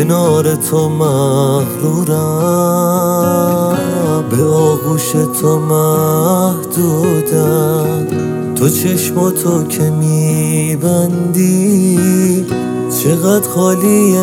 کنار تو مغرورم، به آغوش تو محدودم. تو چشماتو که میبندی چقدر خالی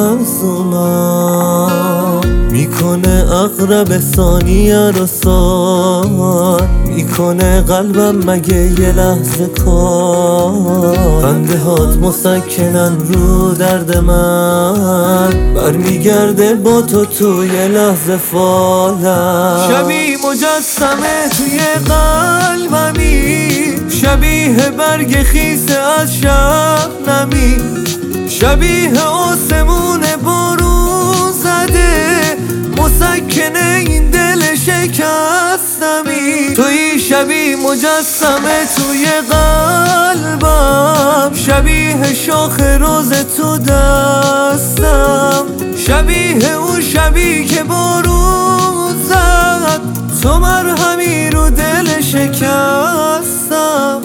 مغزومم. میکنه اقرب ثانیه رو سال، میکنه قلبم مگه یه لحظه کار. خنده هات مسکنن رو درد من، برمیگرده با تو توی لحظه فالم. شبیه مجسمه توی قلبمی، شبیه برگ خیس از شبنمی، شبیه آسمون بارون زده، مسکنه این دل شکستمی. توی شبیه مجسمه توی قلبم، شبیه شاخ روز تو دستم، شبیه اون شبیه که بارون زد، تو مرهمی رو دل شکستم.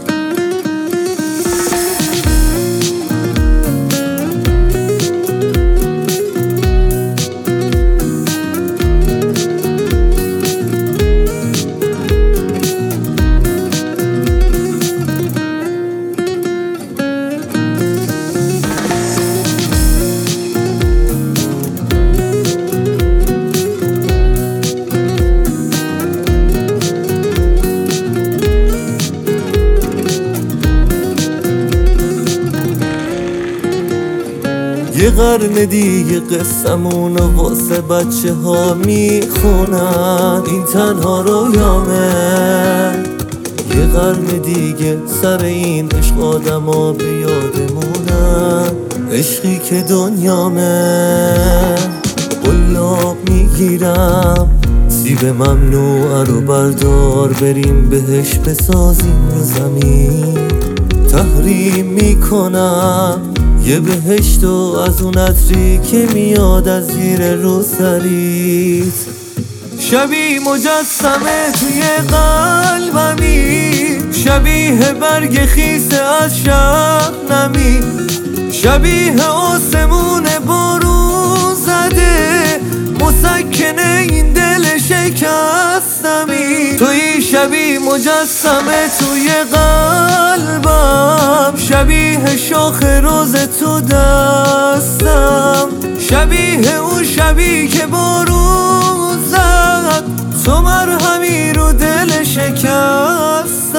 یه قرن دیگه قصمونو واسه بچه ها میخونن، این تنها رویامه. یه قرن دیگه سر این عشق آدم ها به یادمونن، عشقی که دنیامه. قلاب میگیرم سیب ممنوعه رو بردار، بریم بهش بسازیم رو زمین. تحریم میکنم یه بهشتو از اون عطری که میاد از زیر روسریت. شبیه مجسمه توی قلبمی، شبیه برگ خیس از شبنمی، شبیه آسمون بارون زده، مسکنه این دل شکستمی. توی شبیه مجسمه توی قلبم، شبیه شاخ روز تو دستم، شبیه اون شبیه که بارون زد، تو مرهمی رو دل شکستم.